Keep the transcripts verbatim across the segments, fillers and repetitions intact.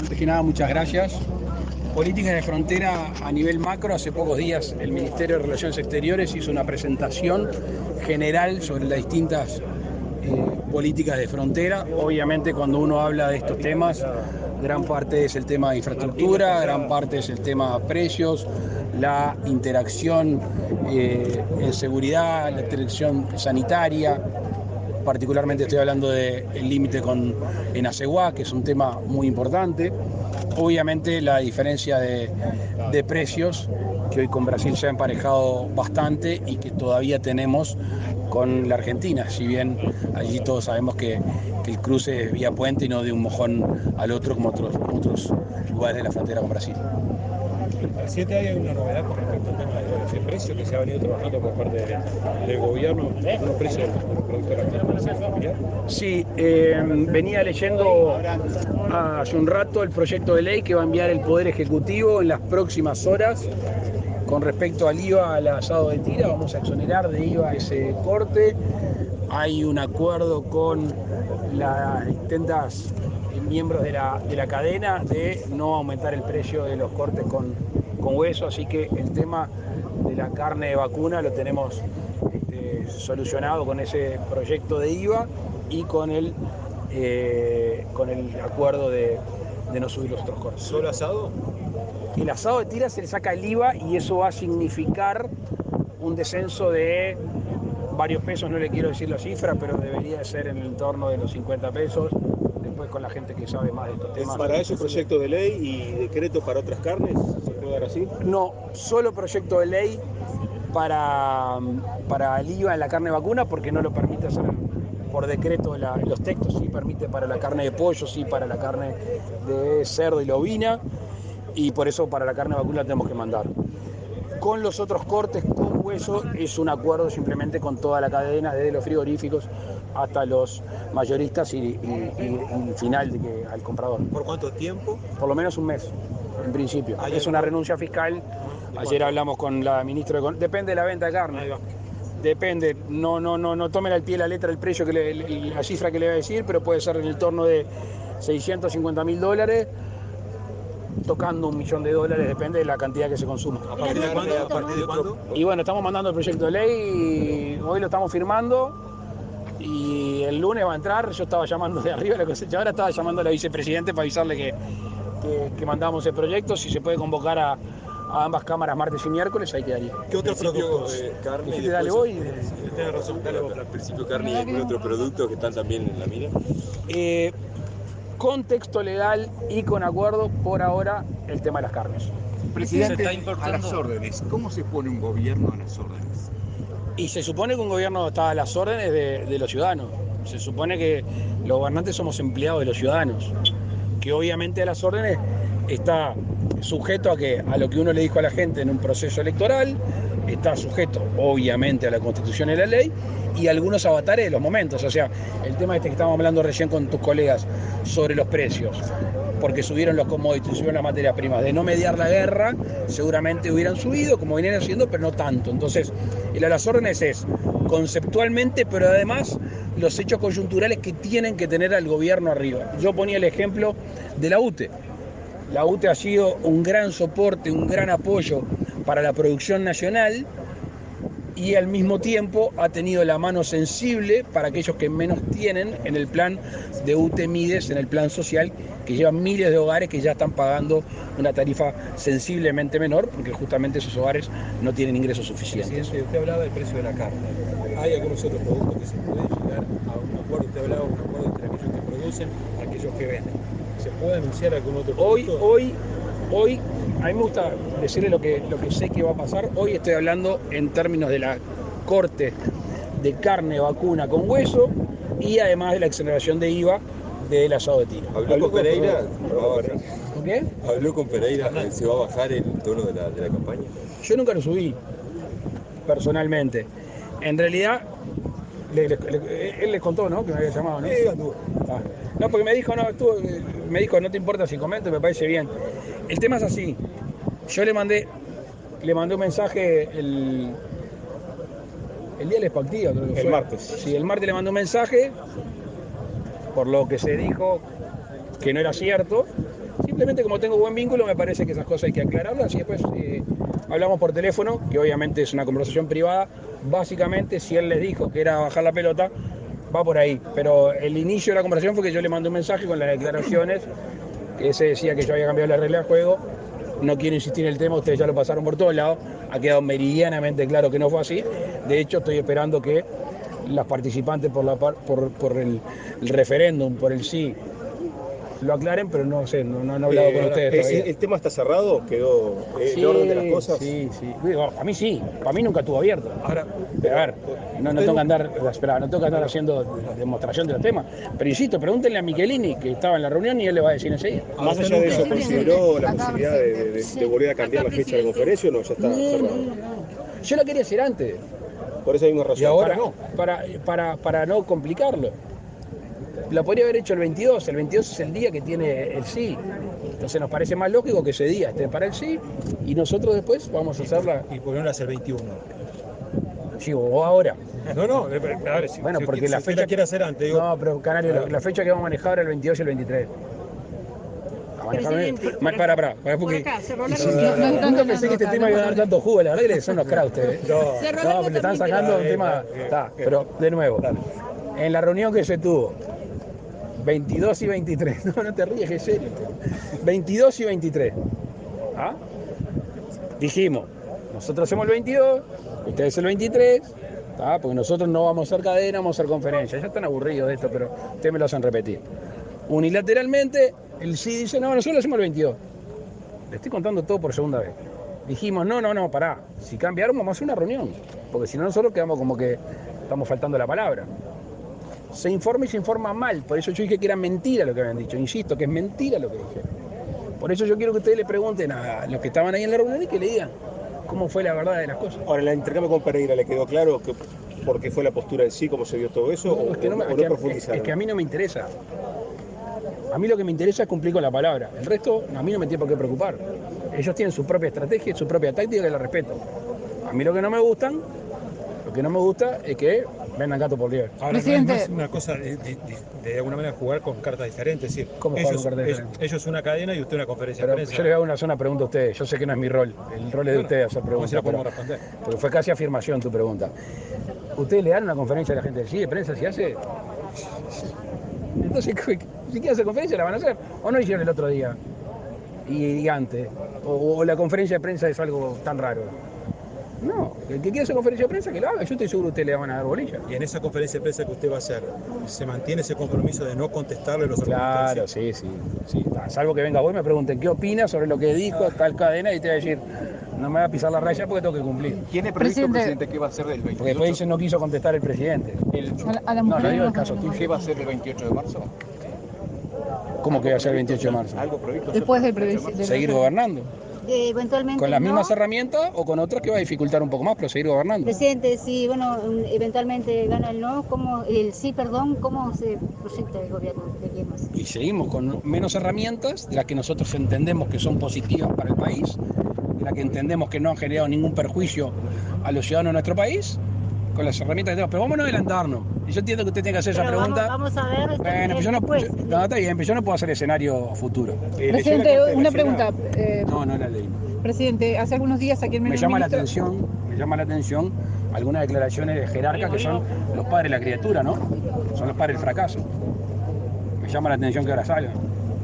antes que nada, muchas gracias. Políticas de frontera a nivel macro, hace pocos días el Ministerio de Relaciones Exteriores hizo una presentación general sobre las distintas eh, políticas de frontera. Obviamente cuando uno habla de estos temas, gran parte es el tema de infraestructura, gran parte es el tema de precios, la interacción eh, en seguridad, la interacción sanitaria. Particularmente estoy hablando del límite con en Aceguá, que es un tema muy importante. Obviamente la diferencia de, de precios, que hoy con Brasil se ha emparejado bastante y que todavía tenemos con la Argentina, si bien allí todos sabemos que, que el cruce es vía puente y no de un mojón al otro como otros, como otros lugares de la frontera con Brasil. Presidente, ¿hay una novedad con respecto al tema de precios que se ha venido trabajando por parte de, del gobierno, los precios de los productos argentinos? Sí, eh, venía leyendo hace un rato el proyecto de ley que va a enviar el Poder Ejecutivo en las próximas horas con respecto al I V A al asado de tira. Vamos a exonerar de I V A ese corte. Hay un acuerdo con las distintas miembros de la, de la cadena de no aumentar el precio de los cortes con, con hueso, así que el tema de la carne de vacuna lo tenemos este, solucionado con ese proyecto de I V A y con el, eh, con el acuerdo de, de no subir los otros cortes. ¿Solo asado? El asado de tira se le saca el I V A y eso va a significar un descenso de varios pesos, no le quiero decir la cifra, pero debería de ser en el entorno de los cincuenta pesos, después con la gente que sabe más de estos temas. ¿Es para eso proyecto de ley y decreto para otras carnes? ¿Se puede dar así? No, solo proyecto de ley para, para el I V A en la carne vacuna, porque no lo permite hacer por decreto la, los textos, sí permite para la carne de pollo, sí para la carne de cerdo y la ovina, y por eso para la carne vacuna la tenemos que mandar. Con los otros cortes con hueso es un acuerdo simplemente con toda la cadena, desde los frigoríficos hasta los mayoristas y, y, y, y el final de que, al comprador. ¿Por cuánto tiempo? Por lo menos un mes, en principio. Es una renuncia fiscal. Ayer hablamos con la ministra de... Depende de la venta de carne. Depende, no, no, no, no tomen al pie la letra el precio, que le, la cifra que le voy a decir, pero puede ser en el torno de seiscientos cincuenta mil dólares. Tocando un millón de dólares, depende de la cantidad que se consuma. ¿A partir de cuándo? ¿A partir de cuándo? Y bueno, estamos mandando el proyecto de ley, y hoy lo estamos firmando y el lunes va a entrar. Yo estaba llamando de arriba a la cosechadora, estaba llamando a la vicepresidente para avisarle que, que, que mandamos el proyecto, si se puede convocar a, a ambas cámaras martes y miércoles, ahí quedaría. ¿Qué otros productos? Eh, carne y dale, voy. Tienes razón, dale vos. Al principio carne y algún otro producto que están también en la mira. Eh, Con texto legal y con acuerdo, por ahora, el tema de las carnes. Presidente, a las órdenes. ¿Cómo se pone un gobierno a las órdenes? Y se supone que un gobierno está a las órdenes de, de los ciudadanos. Se supone que los gobernantes somos empleados de los ciudadanos. Que obviamente a las órdenes está sujeto a, que, a lo que uno le dijo a la gente en un proceso electoral, está sujeto obviamente a la Constitución y la ley, y algunos avatares de los momentos. O sea, el tema este que estábamos hablando recién con tus colegas sobre los precios, porque subieron los commodities, subieron las materias primas, de no mediar la guerra, seguramente hubieran subido, como venían haciendo, pero no tanto. Entonces, el a las órdenes es conceptualmente, pero además los hechos coyunturales que tienen que tener al gobierno arriba. Yo ponía el ejemplo de la U T E. La U T E ha sido un gran soporte, un gran apoyo para la producción nacional, y al mismo tiempo ha tenido la mano sensible para aquellos que menos tienen en el plan de U T E Mides, en el plan social, que llevan miles de hogares que ya están pagando una tarifa sensiblemente menor, porque justamente esos hogares no tienen ingresos suficientes. Presidente, usted hablaba del precio de la carne. ¿Hay algunos otros productos que se pueden llegar a un acuerdo? Usted hablaba de un acuerdo entre aquellos que producen y aquellos que venden. ¿Se puede anunciar algún otro producto? Hoy, hoy, hoy... A mí me gusta decirle lo que, lo que sé que va a pasar. Hoy estoy hablando en términos de la corte de carne vacuna con hueso y además de la exoneración de I V A del asado de tira. ¿Habló con Pereira? ¿Con qué? ¿Habló con Pereira? ¿Se va a bajar el tono de la, de la campaña? Yo nunca lo subí, personalmente. En realidad, le, le, le, él les contó, ¿no? Que me había llamado, ¿no? Sí, ah. No, porque me dijo, no, tú, me dijo, no te importa si comento, me parece bien. El tema es así. Yo le mandé, le mandé un mensaje el, el día de la expectativa, creo que fue. El martes. Sí, el martes le mandé un mensaje, por lo que se dijo que no era cierto, Simplemente como tengo buen vínculo, me parece que esas cosas hay que aclararlas y después eh, hablamos por teléfono, que obviamente es una conversación privada. Básicamente, si él les dijo que era bajar la pelota, va por ahí. Pero el inicio de la conversación fue que yo le mandé un mensaje con las declaraciones, que ese decía que yo había cambiado la regla del juego. No quiero insistir en el tema, ustedes ya lo pasaron por todos lados, ha quedado meridianamente claro que no fue así. De hecho, estoy esperando que las participantes por, la, por, por el, el referéndum, por el sí, lo aclaren, pero no sé, no, no han hablado eh, con ustedes el, todavía. ¿El tema está cerrado? ¿Quedó eh, sí, el orden de las cosas? Sí, sí. Digo, para mí sí, para mí nunca estuvo abierto. Ahora, a ver, no, no tengo que andar, espera, no tengo que andar haciendo demostración de los temas. Pero insisto, pregúntenle a Michelini, que estaba en la reunión, y él le va a decir enseguida. Más allá de eso, ¿consideró la posibilidad de, de, de volver a cambiar la fecha de conferencia o no? Ya está no, cerrado. No, no. Yo la quería hacer antes. Por esa misma razón. Y ahora no, para, para, para no complicarlo. Lo podría haber hecho el veintidós, el veintidós es el día que tiene el sí. Entonces nos parece más lógico que ese día esté para el sí y nosotros después vamos a hacerla. ¿Y por qué no hacer el veintiuno? Sí, o ahora. No, no, a ver, si, bueno, si, porque si, la si fecha la quiere hacer antes. Digo, no, pero Canario, la, la fecha que vamos a manejar es el veintidós y el veintitrés. Más para, para, para, porque nunca pensé que este tema iba a dar tanto jugo, la verdad que son los crowd ustedes. No, no, pero le están sacando un tema. Está, pero de nuevo, en la reunión que se tuvo, veintidós y veintitrés, no, no te ríes, es serio. veintidós y veintitrés. ¿Ah? Dijimos, nosotros hacemos el veintidós, ustedes el veintitrés, ¿ah? Porque nosotros no vamos a hacer cadena, vamos a hacer conferencia. Ya están aburridos de esto, pero ustedes me lo hacen repetir. Unilateralmente, el sí dice, no, nosotros lo hacemos el veintidós. Le estoy contando todo por segunda vez. Dijimos, no, no, no, pará. Si cambiaron, vamos a hacer una reunión. Porque si no, nosotros quedamos como que estamos faltando la palabra. Se informa y se informa mal. Por eso yo dije que era mentira lo que habían dicho. Insisto, que es mentira lo que dije. Por eso yo quiero que ustedes le pregunten a los que estaban ahí en la reunión y que le digan cómo fue la verdad de las cosas. Ahora, en el intercambio con Pereira, ¿le quedó claro que, por qué fue la postura en sí, cómo se dio todo eso? No, o, es, que no, me, o es, no que, profundizaron? Es que a mí no me interesa. A mí lo que me interesa es cumplir con la palabra. El resto, a mí no me tiene por qué preocupar. Ellos tienen su propia estrategia y su propia táctica, que la respeto. A mí lo que no me gustan, lo que no me gusta es que vendan gato por liebre. Ahora, Presidente. No es más una cosa de, de, de, de alguna manera jugar con cartas diferentes. Es decir, ¿cómo ellos, jugar con cartas ellos, diferentes? Ellos una cadena y usted una conferencia pero de prensa. Yo les hago una sola pregunta a ustedes. Yo sé que no es mi rol. El rol es de bueno, ustedes hacer preguntas. Si la podemos responder. Porque fue casi afirmación tu pregunta. ¿Ustedes le dan una conferencia a la gente del C I D de prensa si hace? Entonces, si quieren hacer conferencia, la van a hacer. ¿O no hicieron el otro día? Y, y antes. O, o la conferencia de prensa es algo tan raro. No, el que quiera hacer conferencia de prensa, que lo haga. Yo estoy seguro que ustedes le van a dar bolilla. Y en esa conferencia de prensa que usted va a hacer, ¿se mantiene ese compromiso de no contestarle los argumentos? Claro, sí, sí. sí. Salvo que venga vos y me pregunten qué opinas sobre lo que dijo tal cadena y te voy a decir, no me va a pisar la raya porque tengo que cumplir. ¿Tiene previsto, presidente, presidente qué va a hacer del veintiocho? Porque después dicen no quiso contestar el presidente. El... A la no, no digo el caso tuyo. ¿Qué va a hacer el veintiocho de marzo? ¿Cómo que va a ser el veintiocho de marzo? ¿Algo previsto? Después del presidente. Seguir gobernando. Eh, eventualmente con las no. mismas herramientas o con otras que va a dificultar un poco más, pero seguir gobernando. Presidente, si bueno, eventualmente gana el no, ¿cómo, el sí, perdón, ¿cómo se proyecta el gobierno de Guillermo? Y seguimos con menos herramientas, de las que nosotros entendemos que son positivas para el país, de las que entendemos que no han generado ningún perjuicio a los ciudadanos de nuestro país, con las herramientas que tenemos. Pero vamos a no adelantarnos. Y yo entiendo que usted tenga que hacer pero esa pregunta. Vamos, vamos a ver. Bueno, pues yo no, yo, no, está bien, pero yo no puedo hacer escenario futuro. Presidente, una pregunta. Eh, no, no la leí. Presidente, hace algunos días aquí en Me llama ministro... la atención, me llama la atención algunas declaraciones de jerarcas que son los padres de la criatura, ¿no? Son los padres del fracaso. Me llama la atención que ahora salgan.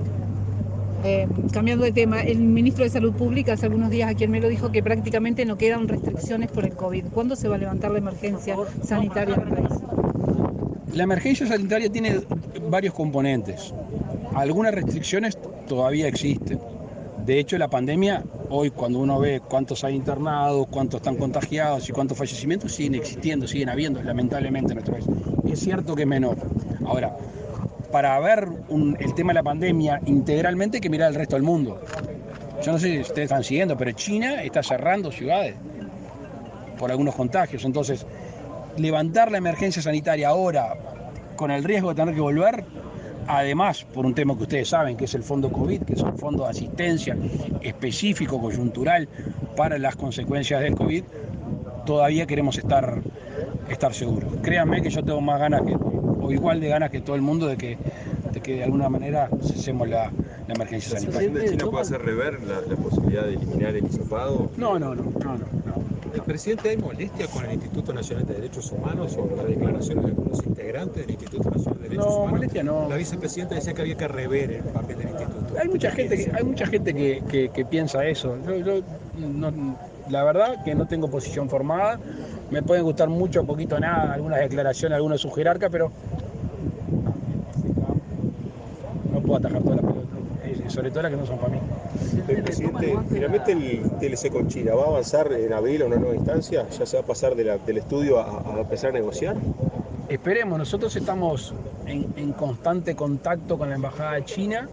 Eh, cambiando de tema, el ministro de Salud Pública hace algunos días aquí en Melo dijo que prácticamente no quedan restricciones por el COVID. ¿Cuándo se va a levantar la emergencia sanitaria en el país? La emergencia sanitaria tiene varios componentes. Algunas restricciones todavía existen. De hecho, la pandemia, hoy cuando uno ve cuántos hay internados, cuántos están contagiados y cuántos fallecimientos, siguen existiendo, siguen habiendo, lamentablemente, en nuestro país. Es cierto que es menor. Ahora, para ver un, el tema de la pandemia integralmente hay que mirar el resto del mundo. Yo no sé si ustedes están siguiendo, pero China está cerrando ciudades por algunos contagios. Entonces, levantar la emergencia sanitaria ahora, con el riesgo de tener que volver, además, por un tema que ustedes saben, que es el fondo COVID, que es un fondo de asistencia específico, coyuntural, para las consecuencias del COVID, todavía queremos estar, estar seguros. Créanme que yo tengo más ganas, que, o igual de ganas que todo el mundo, de que de, que de alguna manera cesemos la, la emergencia ¿La sanitaria. situación de China puede hacer rever la, la posibilidad de eliminar el hisopado? No, no, no, no, no. El presidente, ¿hay molestia con el Instituto Nacional de Derechos Humanos sobre las declaraciones de algunos integrantes del Instituto Nacional de Derechos No, Humanos? molestia no. La vicepresidenta decía que había que rever el papel del instituto. Hay mucha gente que, hay mucha gente que, que, que piensa eso. Yo, yo no, la verdad que no tengo posición formada. Me pueden gustar mucho o poquito nada algunas declaraciones, algunos de sus jerarcas, pero no puedo atajar todas las pelotas, sobre todo las que no son para mí. El presidente, finalmente el T L C con China va a avanzar en abril a una nueva instancia, ya se va a pasar de la, del estudio a, a empezar a negociar. Esperemos, nosotros estamos en, en constante contacto con la embajada china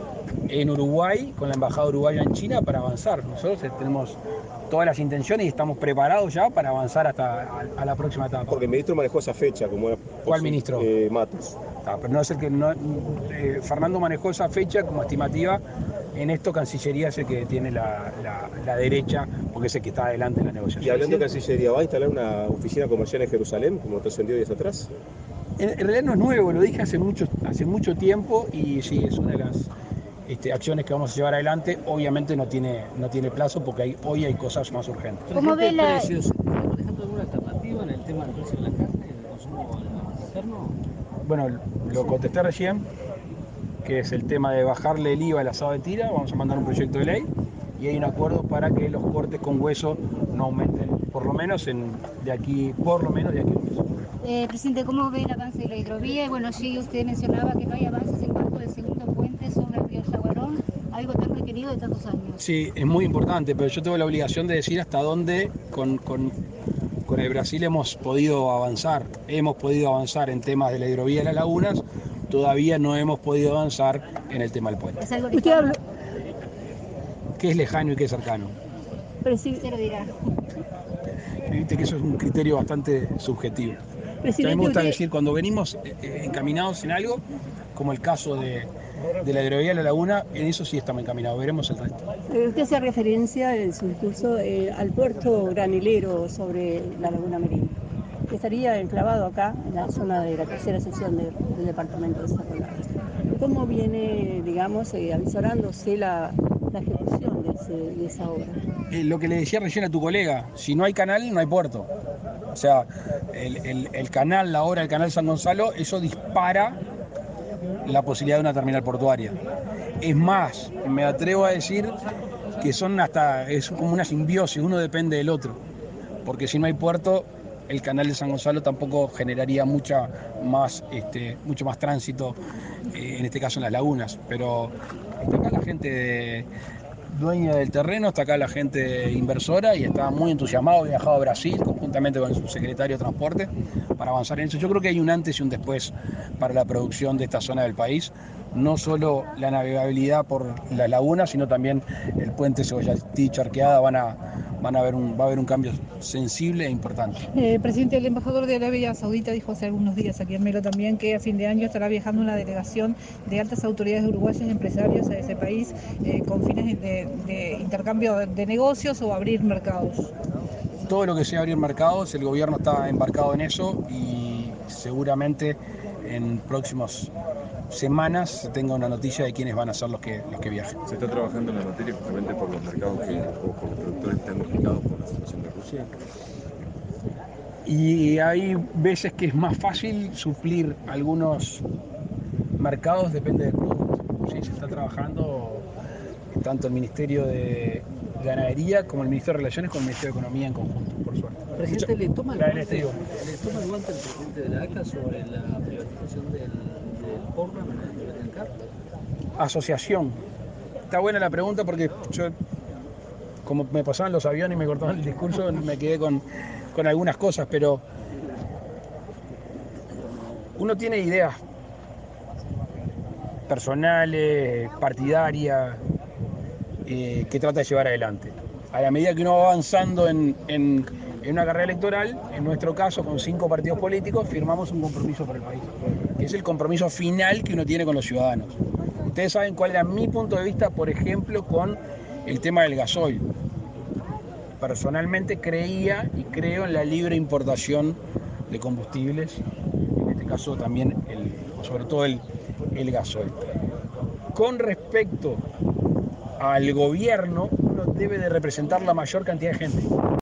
en Uruguay, con la embajada uruguaya en China para avanzar. Nosotros tenemos todas las intenciones y estamos preparados ya para avanzar hasta a, a la próxima etapa. Porque el ministro manejó esa fecha como era. ¿Cuál ministro? Eh, Matos. Ah, pero no es el que no, eh, Fernando manejó esa fecha como estimativa. En esto Cancillería es el que tiene la, la, la derecha, porque es el que está adelante en la negociación. Y hablando de Cancillería, ¿va a instalar una oficina comercial en Jerusalén, como trascendió días atrás? En, en realidad no es nuevo, lo dije hace mucho, hace mucho tiempo y sí, es una de las este, acciones que vamos a llevar adelante. Obviamente no tiene, no tiene plazo porque hay, hoy hay cosas más urgentes. ¿Cómo ve la...? ¿Está manejando alguna alternativa en el tema del precio de la carne y del consumo interno? Bueno, lo contesté recién, que es el tema de bajarle el I V A al asado de tira. Vamos a mandar un proyecto de ley y hay un acuerdo para que los cortes con hueso no aumenten, por lo menos en, de aquí, por lo menos de aquí a un mes. Eh, presidente, ¿cómo ve el avance de la hidrovía? Y bueno, sí, usted mencionaba que no hay avances en cuanto al segundo puente sobre el río Jaguarón, algo tan requerido de tantos años. Sí, es muy importante, pero yo tengo la obligación de decir hasta dónde con, con, con el Brasil hemos podido avanzar. Hemos podido avanzar en temas de la hidrovía de las lagunas, todavía no hemos podido avanzar en el tema del puente. ¿Es algo lejano? ¿Qué es lejano y qué es cercano? Pero sí, se lo dirá. Viste que eso es un criterio bastante subjetivo. A mí me gusta decir, cuando venimos eh, encaminados en algo, como el caso de, de la hidrovía de la laguna, en eso sí estamos encaminados, veremos el resto. Usted hace referencia en su discurso eh, al puerto granilero sobre la Laguna Merín, que estaría enclavado acá, en la zona de la tercera sección de, del departamento de Cerro Largo. ¿Cómo viene, digamos, eh, avisorándose la, la ejecución de, ese, de esa obra? Eh, lo que le decía recién a tu colega, si no hay canal, no hay puerto. O sea, el, el, el canal, la obra del canal San Gonzalo, eso dispara la posibilidad de una terminal portuaria. Es más, me atrevo a decir que son hasta, es como una simbiosis, uno depende del otro. Porque si no hay puerto, el canal de San Gonzalo tampoco generaría mucha más, este, mucho más tránsito, eh, en este caso en las lagunas. Pero está acá la gente de, dueña del terreno, está acá la gente inversora y está muy entusiasmado, ha viajado a Brasil conjuntamente con el subsecretario de Transporte para avanzar en eso. Yo creo que hay un antes y un después para la producción de esta zona del país. No solo la navegabilidad por las lagunas, sino también el puente Cebollatí Charqueada van a, van a haber un, va a haber un cambio sensible e importante. Eh, presidente, el embajador de Arabia Saudita dijo hace algunos días aquí en Melo también que a fin de año estará viajando una delegación de altas autoridades uruguayas y empresarios a ese país eh, con fines de, de intercambio de negocios o abrir mercados. Todo lo que sea abrir mercados, el gobierno está embarcado en eso y seguramente en próximos semanas se tenga una noticia de quiénes van a ser los que, los que viajen. ¿Se está trabajando en la materia justamente por los mercados que, o por los productores que están complicados por la situación de Rusia? Y hay veces que es más fácil suplir algunos mercados, depende del producto. Sí, se está trabajando tanto el Ministerio de Ganadería como el Ministerio de Relaciones con el Ministerio de Economía en conjunto, por suerte. Presidente, ¿le toma el guante, digo. ¿le toma el guante el presidente de la A C A sobre la privatización del, del Portland en el Betancar? Asociación. Está buena la pregunta porque yo, como me pasaban los aviones y me cortaban el discurso, me quedé con, con algunas cosas, pero uno tiene ideas personales, partidarias, eh, que trata de llevar adelante. A la medida que uno va avanzando en, en, en una carrera electoral, en nuestro caso con cinco partidos políticos, firmamos un compromiso por el país, que es el compromiso final que uno tiene con los ciudadanos. Ustedes saben cuál era mi punto de vista, por ejemplo, con el tema del gasoil. Personalmente creía y creo en la libre importación de combustibles, en este caso también, el, sobre todo el, el gasoil. con respecto al gobierno, uno debe de representar la mayor cantidad de gente.